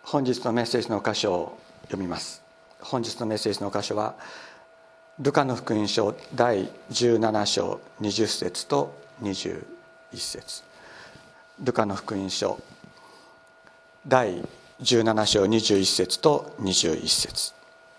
本日のメッセージの箇所を読みます。本日のメッセージの箇所はルカの福音書第17章20節と21節。ルカの福音書第17章21節と21節。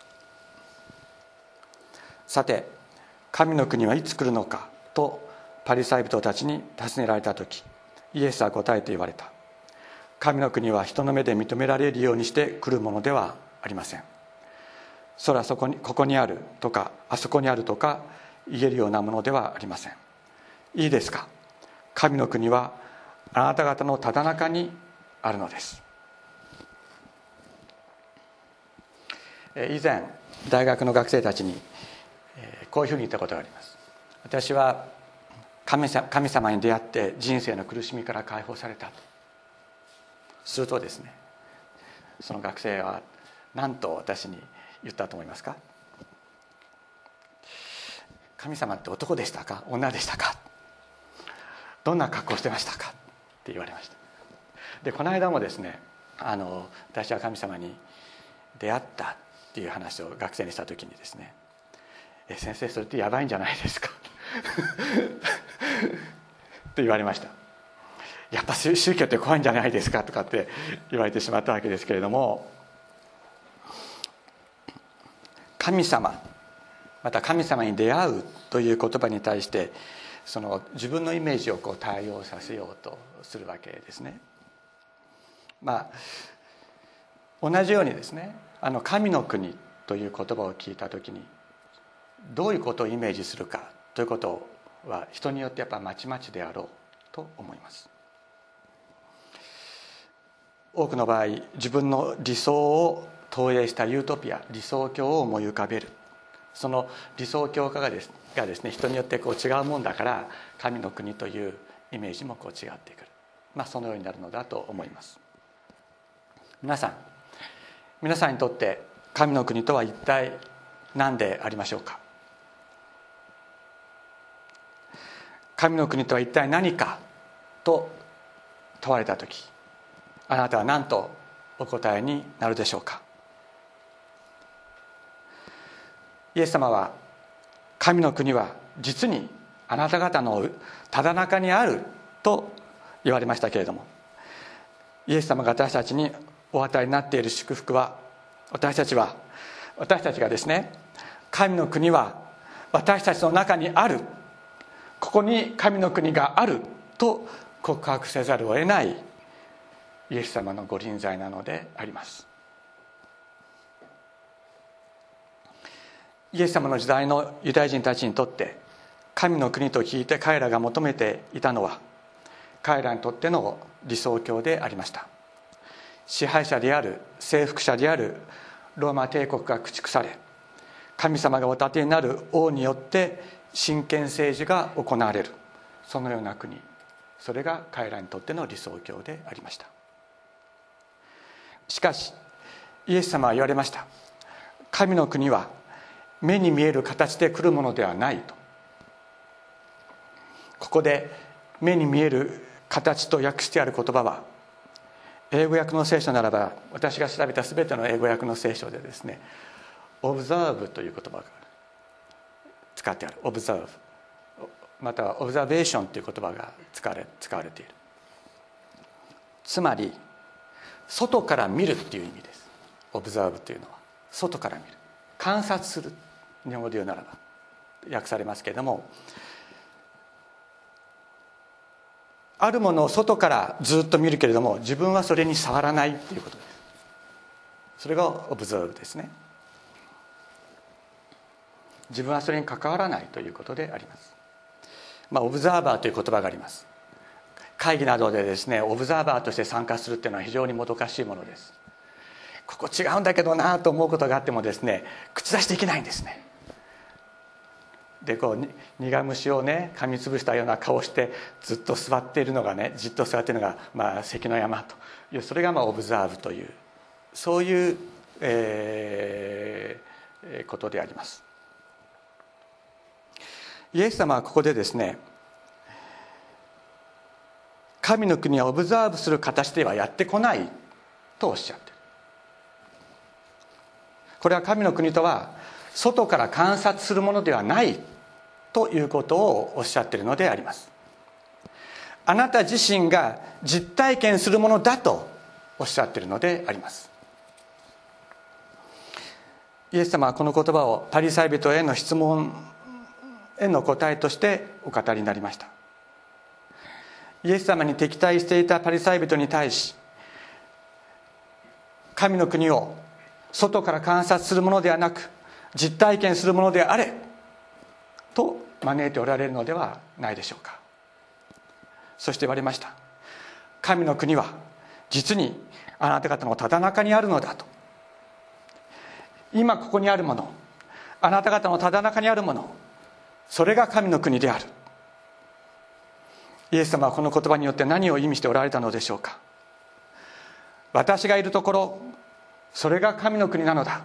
さて、神の国はいつ来るのかとパリサイ人たちに尋ねられたとき、イエスは答えて言われた。神の国は人の目で認められるようにして来るものではありません。それはここにあるとかあそこにあるとか言えるようなものではありません。いいですか。神の国はあなた方のただ中にあるのです。以前大学の学生たちにこういうふうに言ったことがあります。私は神様に出会って人生の苦しみから解放されたとするとですね、その学生は何と私に言ったと思いますか。神様って男でしたか女でしたか、どんな格好してましたかって言われました。でこの間もですね、私は神様に出会ったっていう話を学生にした時にですね、先生それってやばいんじゃないですかって言われました。やっぱ宗教って怖いんじゃないですかとかって言われてしまったわけですけれども、神様また神様に出会うという言葉に対してその自分のイメージを対応させようとするわけですね。同じようにですね、神の国という言葉を聞いた時にどういうことをイメージするかということは人によってやっぱまちまちであろうと思います。多くの場合自分の理想を投影したユートピア、理想郷を思い浮かべる。その理想郷がですね、人によって違うもんだから神の国というイメージも違ってくる、そのようになるのだと思います。皆さんにとって神の国とは一体何でありましょうか。神の国とは一体何かと問われたとき、あなたは何とお答えになるでしょうか。イエス様は神の国は実にあなた方のただ中にあると言われましたけれども、イエス様が私たちにお与えになっている祝福は、私たちがですね、神の国は私たちの中にある、ここに神の国があると告白せざるを得ないイエス様のご臨在なのであります。イエス様の時代のユダヤ人たちにとって神の国と聞いて彼らが求めていたのは彼らにとっての理想郷でありました。支配者である征服者であるローマ帝国が駆逐され、神様がお立てになる王によって神権政治が行われる、そのような国、それが彼らにとっての理想郷でありました。しかしイエス様は言われました。神の国は目に見える形で来るものではないと。ここで目に見える形と訳してある言葉は、英語訳の聖書ならば、私が調べた全ての英語訳の聖書でですね、オブザーブという言葉が使ってある。オブザーブ、またはオブザベーションという言葉が使われている。つまり外から見るっていう意味です。オブザーブというのは外から見る、観察する、日本語で言うならば訳されますけれども、あるものを外からずっと見るけれども自分はそれに触らないということです。それがオブザーブですね。自分はそれに関わらないということであります。オブザーバーという言葉があります。会議などでですね、オブザーバーとして参加するっていうのは非常にもどかしいものです。ここ違うんだけどなと思うことがあってもですね、口出しできないんですね。で苦虫をね噛みつぶしたような顔してずっと座っているのがね、じっと座っているのが、関の山という、それがオブザーブというそういう、ことであります。イエス様はここでですね、神の国はオブザーブする形ではやってこないとおっしゃっている。 これは神の国とは外から観察するものではないということをおっしゃっているのであります。あなた自身が実体験するものだとおっしゃっているのであります。イエス様はこの言葉をパリサイ人への質問への答えとしてお語りになりました。イエス様に敵対していたパリサイ人に対し、神の国を外から観察するものではなく実体験するものであれと招いておられるのではないでしょうか。そして言われました。神の国は実にあなた方のただ中にあるのだと。今ここにあるもの、あなた方のただ中にあるもの、それが神の国である。イエス様はこの言葉によって何を意味しておられたのでしょうか。私がいるところ、それが神の国なのだ。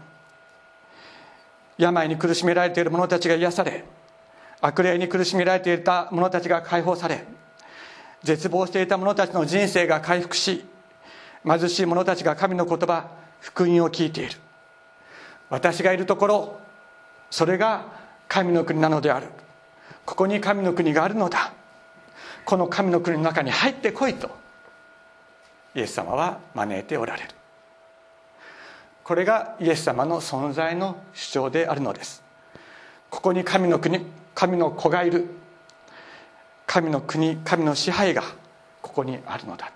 病に苦しめられている者たちが癒され、悪霊に苦しめられていた者たちが解放され、絶望していた者たちの人生が回復し、貧しい者たちが神の言葉、福音を聞いている。私がいるところ、それが神の国なのである。ここに神の国があるのだ。この神の国の中に入ってこいとイエス様は招いておられる。これがイエス様の存在の主張であるのです。ここに神の国、神の子がいる。神の国、神の支配がここにあるのだと。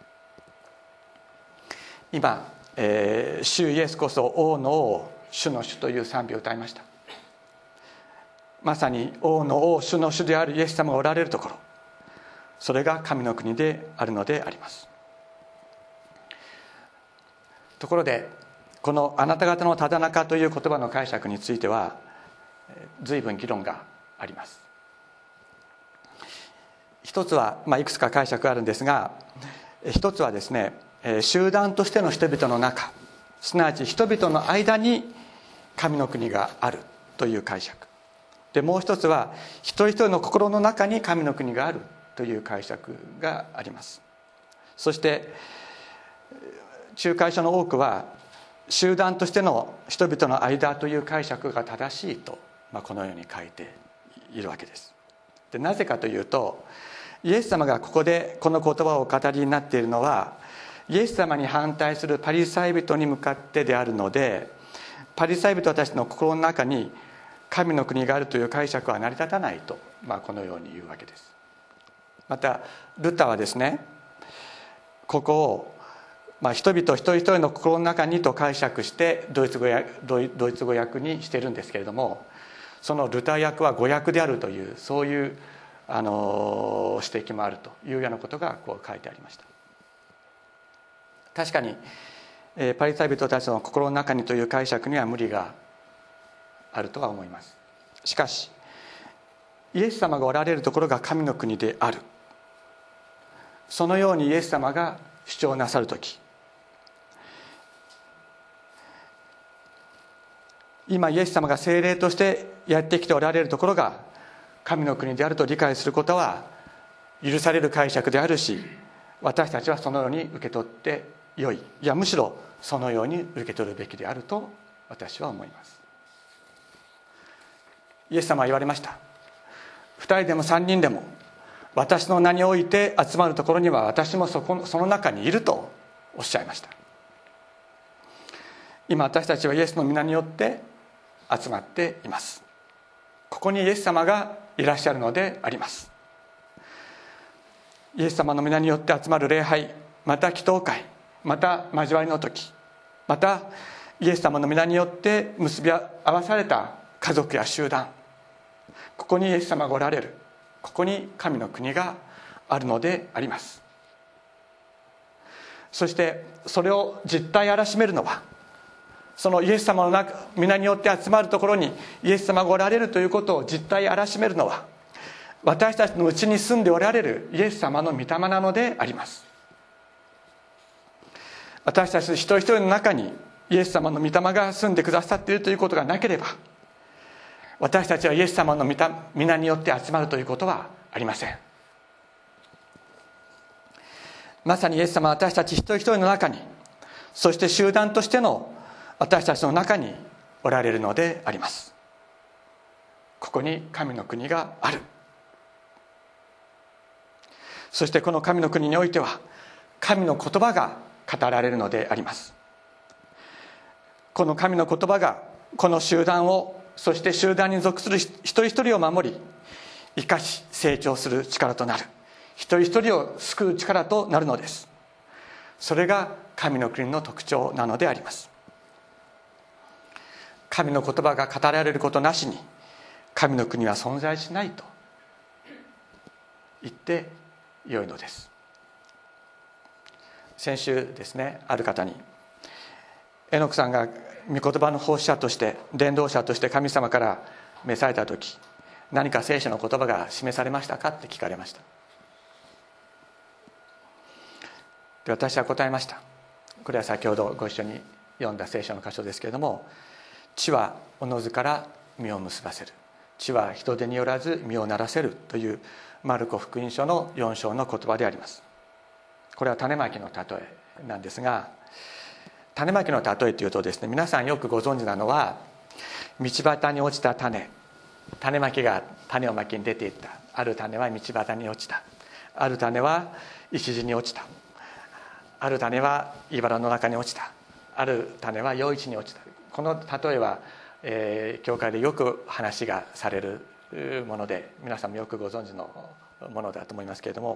今、主イエスこそ王の王、主の主という賛美を歌いました。まさに王の王、主の主であるイエス様がおられるところ、それが神の国であるのであります。ところでこのあなた方のただ中という言葉の解釈については随分議論があります。一つは、いくつか解釈があるんですが、一つはですね、集団としての人々の中、すなわち人々の間に神の国があるという解釈で、もう一つは一人一人の心の中に神の国があるという解釈があります。そして仲介書の多くは集団としての人々の間という解釈が正しいと、このように書いているわけです。で、なぜかというと、イエス様がここでこの言葉をお語りになっているのはイエス様に反対するパリサイ人に向かってであるので、パリサイ人たちの心の中に神の国があるという解釈は成り立たないと、このように言うわけです。またルターはですね、ここを、人々一人一人の心の中にと解釈してドイツ語訳にしてるんですけれども、そのルター訳は語訳であるという、そういう指摘もあるというようなことがこう書いてありました。確かにパリサイ人たちの心の中にという解釈には無理があるとは思います。しかしイエス様がおられるところが神の国である、そのようにイエス様が主張なさるとき、今イエス様が聖霊としてやってきておられるところが神の国であると理解することは許される解釈であるし、私たちはそのように受け取ってよい、いやむしろそのように受け取るべきであると私は思います。イエス様は言われました。2人でも3人でも私の名において集まるところには私もその中にいるとおっしゃいました。今私たちはイエスの皆によって集まっています。ここにイエス様がいらっしゃるのであります。イエス様の皆によって集まる礼拝、また祈祷会、また交わりの時、またイエス様の皆によって結び合わされた家族や集団、ここにイエス様がおられる、ここに神の国があるのであります。そしてそれを実態あらしめるのは、そのイエス様の皆によって集まるところにイエス様がおられるということを実態あらしめるのは、私たちのうちに住んでおられるイエス様の御霊なのであります。私たち一人一人の中にイエス様の御霊が住んでくださっているということがなければ、私たちはイエス様の皆によって集まるということはありません。まさにイエス様は私たち一人一人の中に、そして集団としての私たちの中におられるのであります。ここに神の国がある。そしてこの神の国においては神の言葉が語られるのであります。この神の言葉がこの集団を、そして集団に属する一人一人を守り生かし成長する力となる、一人一人を救う力となるのです。それが神の国の特徴なのであります。神の言葉が語られることなしに神の国は存在しないと言ってよいのです。先週ですね、ある方にエノクさんが御言葉の奉仕者として伝道者として神様から召された時、何か聖書の言葉が示されましたかって聞かれました。で、私は答えました。これは先ほどご一緒に読んだ聖書の箇所ですけれども、地はおのずから実を結ばせる、地は人手によらず実をならせるというマルコ福音書の4章の言葉であります。これは種まきの例えなんですが、種まきの例えというとですね、皆さんよくご存知なのは、道端に落ちた種まきが種をまきに出ていった。ある種は道端に落ちた、ある種は石地に落ちた、ある種は茨の中に落ちた、ある種は余市に落ちた。この例えは、教会でよく話がされるもので、皆さんもよくご存知のものだと思いますけれども、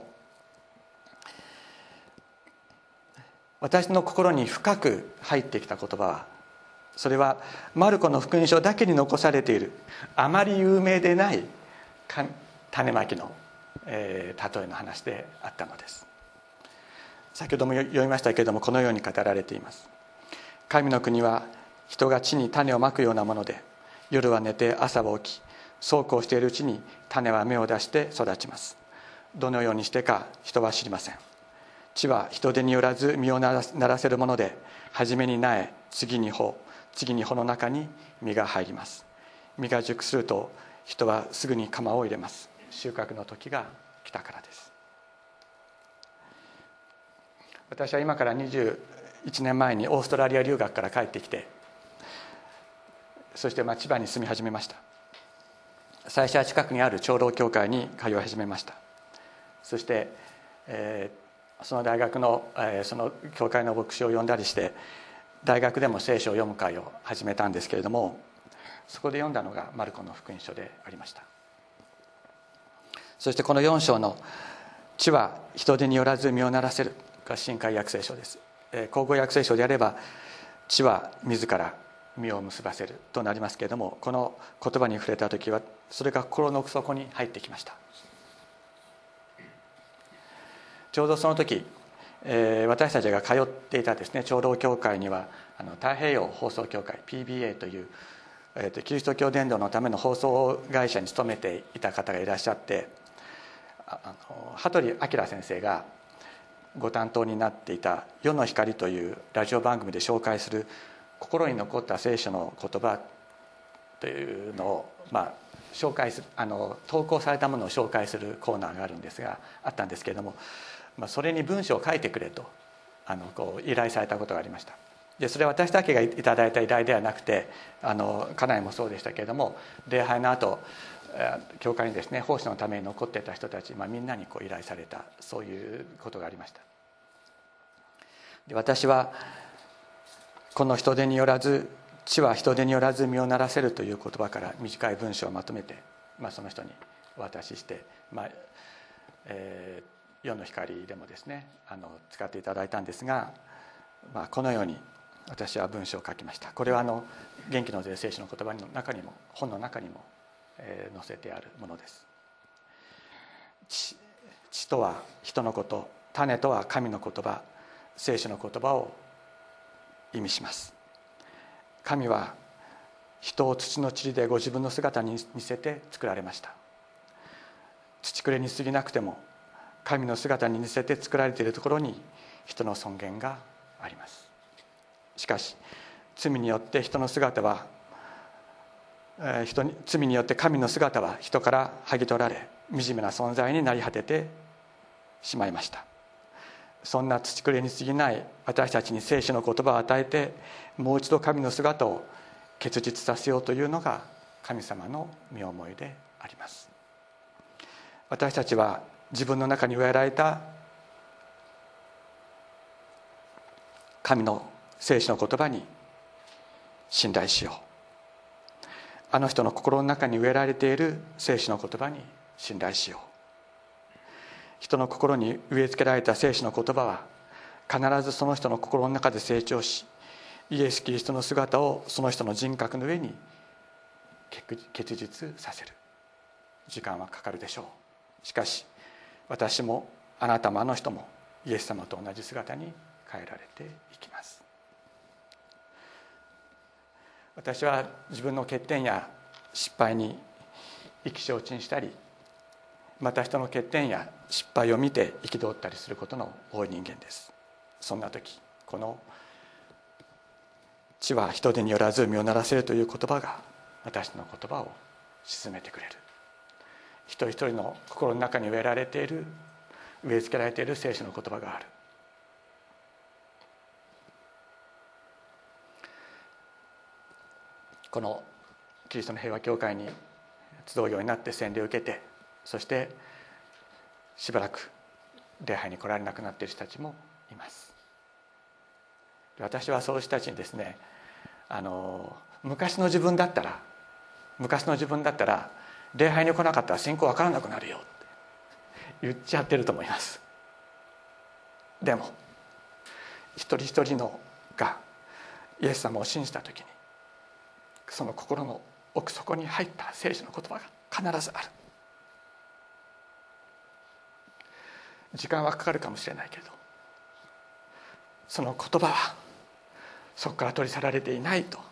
私の心に深く入ってきた言葉は、それはマルコの福音書だけに残されているあまり有名でない種まきの、例えの話であったのです。先ほども読みましたけれども、このように語られています。神の国は人が地に種をまくようなもので、夜は寝て朝は起き、そうこうしているうちに種は芽を出して育ちます。どのようにしてか人は知りません。地は人手によらず実をならせるもので、初めに苗、次に穂、次に穂の中に実が入ります。実が熟すると人はすぐに鎌を入れます。収穫の時が来たからです。私は今から21年前にオーストラリア留学から帰ってきて、そして千葉に住み始めました。最初は近くにある長老教会に通い始めました。そして、その大学の、その教会の牧師を呼んだりして、大学でも聖書を読む会を始めたんですけれども、そこで読んだのがマルコの福音書でありました。そしてこの4章の地は人手によらず実をならせるが新海訳聖書です。口語訳聖書であれば地は自ら実を結ばせるとなりますけれども、この言葉に触れた時はそれが心の奥底に入ってきました。ちょうどその時、私たちが通っていたですね、長老教会には太平洋放送協会 PBA という、キリスト教伝道のための放送会社に勤めていた方がいらっしゃって、羽鳥明先生がご担当になっていた世の光というラジオ番組で紹介する心に残った聖書の言葉というのを、紹介する投稿されたものを紹介するコーナーがあったんですけれども、それに文章を書いてくれと依頼されたことがありました。でそれは私だけがいただいた依頼ではなくて、家内もそうでしたけれども、礼拝の後教会にですね、奉仕のために残っていた人たち、みんなに依頼された、そういうことがありました。で私はこの人手によらず、地は人手によらず実をならせるという言葉から短い文章をまとめて、その人にお渡しして、世の光でもですね使っていただいたんですが、このように私は文章を書きました。これは元気の出る聖書の言葉の中にも、本の中にも載せてあるものです。地とは人のこと、種とは神の言葉、聖書の言葉を意味します。神は人を土の塵でご自分の姿に似せて作られました。土くれに過ぎなくても神の姿に似せて作られているところに人の尊厳があります。しかし罪によって神の姿は人から剥ぎ取られ、惨めな存在になり果ててしまいました。そんな土くれに過ぎない私たちに聖書の言葉を与えて、もう一度神の姿を結実させようというのが神様の御思いであります。私たちは自分の中に植えられた神の聖書の言葉に信頼しよう。あの人の心の中に植えられている聖書の言葉に信頼しよう。人の心に植え付けられた聖書の言葉は必ずその人の心の中で成長し、イエス・キリストの姿をその人の人格の上に結実させる。時間はかかるでしょう。しかし私もあなたもあの人もイエス様と同じ姿に変えられていきます。私は自分の欠点や失敗に意気消沈したり、また人の欠点や失敗を見て憤ったりすることの多い人間です。そんな時、この地は人手によらず実をならせるという言葉が私の言葉を鎮めてくれる。一人一人の心の中に植え付けられている聖書の言葉がある。このキリストの平和教会に集うようになって洗礼を受けて、そしてしばらく礼拝に来られなくなっている人たちもいます。私はそういう人たちにですね、昔の自分だったら礼拝に来なかったら信仰分からなくなるよって言っちゃってると思います。でも一人一人のがイエス様を信じた時に、その心の奥底に入った聖書の言葉が必ずある。時間はかかるかもしれないけれど、その言葉はそこから取り去られていないと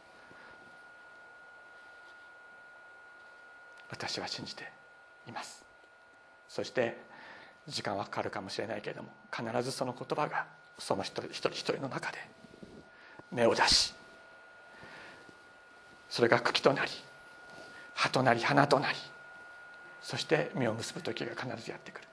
私は信じています。そして時間はかかるかもしれないけれども、必ずその言葉がその一人一人の中で芽を出し、それが茎となり葉となり花となり、そして実を結ぶ時が必ずやってくる。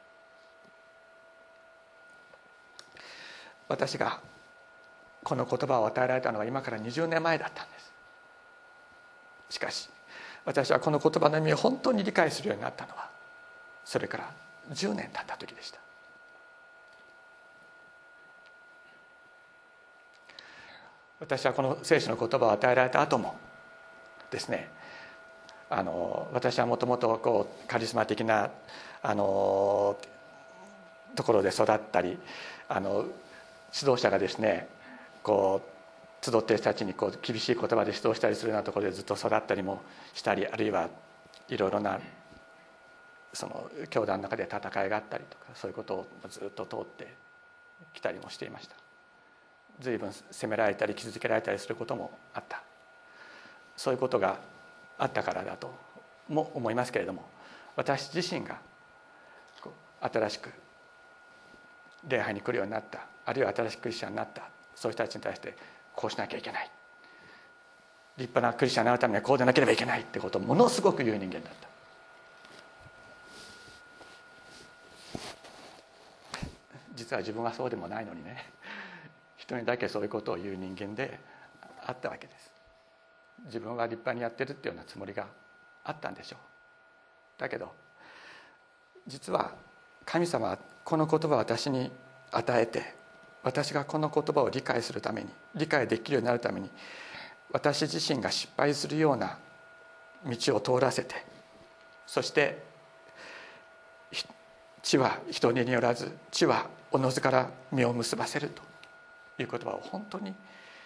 私がこの言葉を与えられたのは今から20年前だったんです。しかし私はこの言葉の意味を本当に理解するようになったのはそれから10年経った時でした。私はこの聖書の言葉を与えられた後もですね、私はもともとカリスマ的なところで育ったり、指導者がですね集っている人たちに厳しい言葉で指導したりするようなところでずっと育ったりもしたり、あるいはいろいろなその教団の中で戦いがあったりとか、そういうことをずっと通ってきたりもしていました。随分責められたり傷つけられたりすることもあった。そういうことがあったからだとも思いますけれども、私自身が新しく礼拝に来るようになった、あるいは新しくクリスチャンになった、そういう人たちに対してこうしなきゃいけない、立派なクリスチャンになるためにはこうでなければいけないってことをものすごく言う人間だった。実は自分はそうでもないのにね、人にだけそういうことを言う人間であったわけです。自分は立派にやってるっていうようなつもりがあったんでしょう。だけど実は神様はこの言葉を私に与えて、私がこの言葉を理解するために、理解できるようになるために、私自身が失敗するような道を通らせて、そして地は人によらず地はおのずから実を結ばせるという言葉を本当に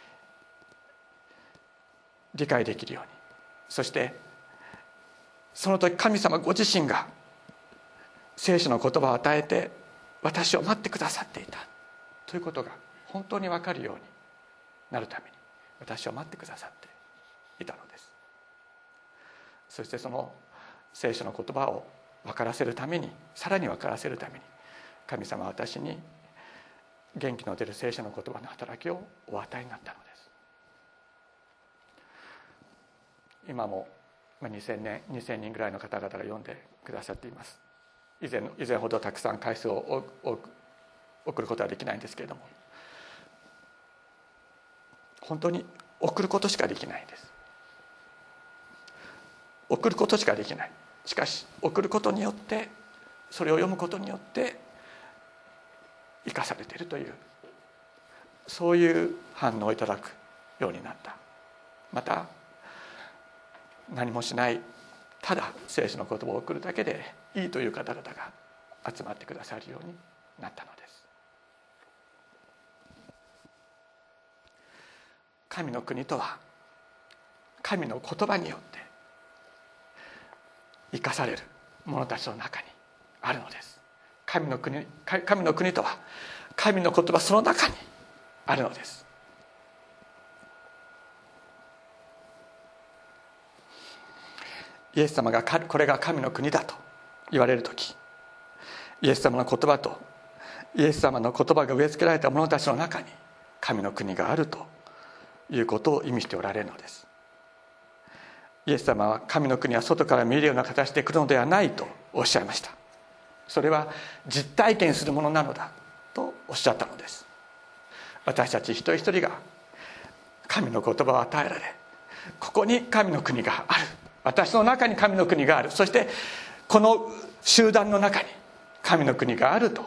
理解できるように、そしてその時神様ご自身が聖書の言葉を与えて私を待ってくださっていたということが本当に分かるようになるために私を待ってくださっていたのです。そしてその聖書の言葉を分からせるために、さらに分からせるために神様は私に元気の出る聖書の言葉の働きをお与えになったのです。今も2000人ぐらいの方々が読んでくださっています。以前ほどたくさん回数を送ることはできないんですけれども、本当に送ることしかできないんです。送ることしかできない。しかし送ることによって、それを読むことによって生かされているという、そういう反応をいただくようになった。また何もしない、ただ聖書の言葉を送るだけでいいという方々が集まってくださるようになったのです。神の国とは神の言葉によって生かされる者たちの中にあるのです。神の国とは神の言葉その中にあるのです。イエス様がこれが神の国だと言われるとき、イエス様の言葉とイエス様の言葉が植え付けられた者たちの中に神の国があるということを意味しておられるのです。イエス様は神の国は外から見えるような形で来るのではないとおっしゃいました。それは実体験するものなのだとおっしゃったのです。私たち一人一人が神の言葉を与えられ、ここに神の国がある、私の中に神の国がある、そしてこの集団の中に神の国があると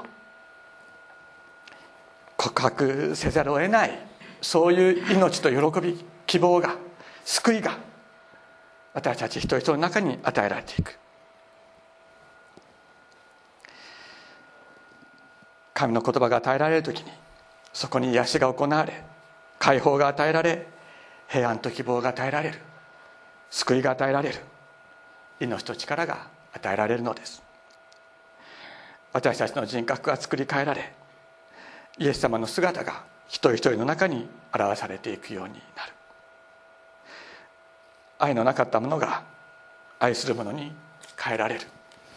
告白せざるを得ない、そういう命と喜び、希望が、救いが私たち一人一人の中に与えられていく。神の言葉が与えられるときに、そこに癒しが行われ、解放が与えられ、平安と希望が与えられる、救いが与えられる、命と力が与えられるのです。私たちの人格が作り変えられ、イエス様の姿が一人一人の中に表されていくようになる。愛のなかったものが愛するものに変えられる。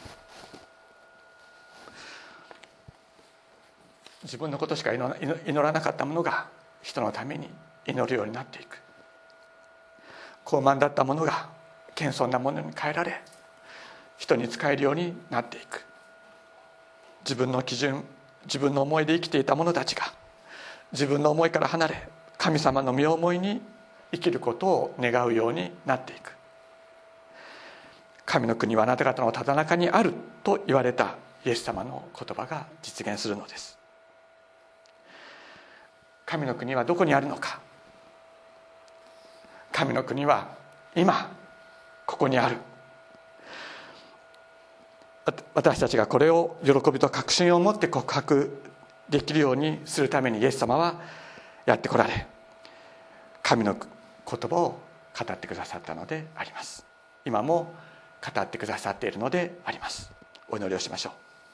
自分のことしか祈らなかったものが人のために祈るようになっていく。高慢だったものが謙遜なものに変えられ、人に仕えるようになっていく。自分の基準、自分の思いで生きていた者たちが自分の思いから離れ、神様の身思いに生きることを願うようになっていく。神の国はあなた方のただ中にあると言われたイエス様の言葉が実現するのです。神の国はどこにあるのか。神の国は今ここにある。私たちがこれを喜びと確信を持って告白できるようにするためにイエス様はやってこられ、神の言葉を語ってくださったのであります。今も語ってくださっているのであります。お祈りをしましょう。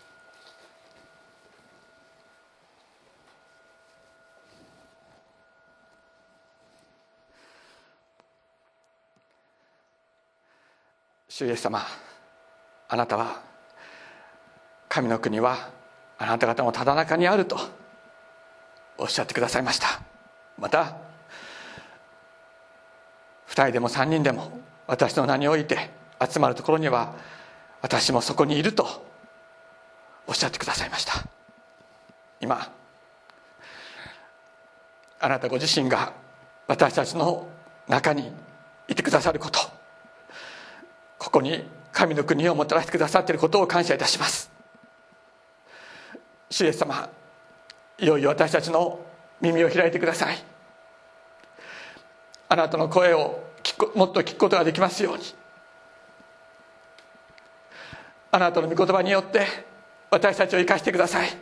主イエス様、あなたは神の国はあなた方のただ中にあるとおっしゃってくださいました。また2人でも3人でも私の名において集まるところには私もそこにいるとおっしゃってくださいました。今あなたご自身が私たちの中にいてくださること、ここに神の国をもたらしてくださっていることを感謝いたします。主イエス様、いよいよ私たちの耳を開いてください。あなたの声をもっと聞くことができますように、あなたの御言葉によって私たちを生かしてください。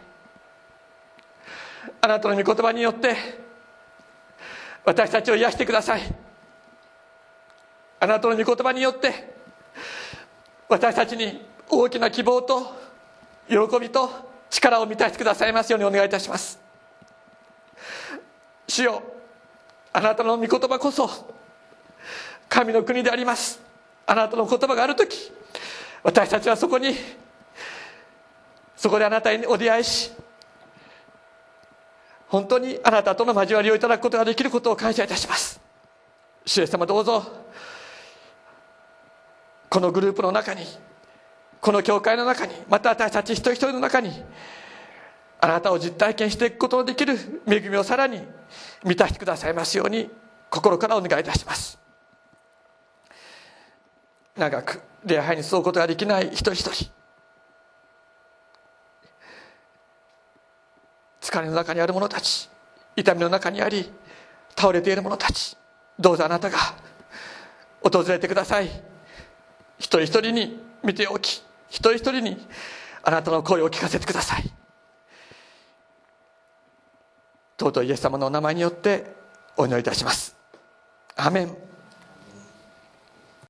あなたの御言葉によって私たちを癒してください。あなたの御言葉によって私たちに大きな希望と喜びと力を満たしてくださいますようにお願いいたします。主よ、あなたの御言葉こそ神の国であります。あなたの言葉があるとき、私たちはそこであなたにお出会いし、本当にあなたとの交わりをいただくことができることを感謝いたします。主イエス様、どうぞこのグループの中に、この教会の中に、また私たち一人一人の中にあなたを実体験していくことのできる恵みをさらに満たしてくださいますように心からお願いいたします。長く礼拝に沿うことができない一人一人、疲れの中にある者たち、痛みの中にあり倒れている者たち、どうぞあなたが訪れてください。一人一人に見ておき、一人一人にあなたの声を聞かせてください。尊いイエス様のお名前によってお祈りいたします。アーメン。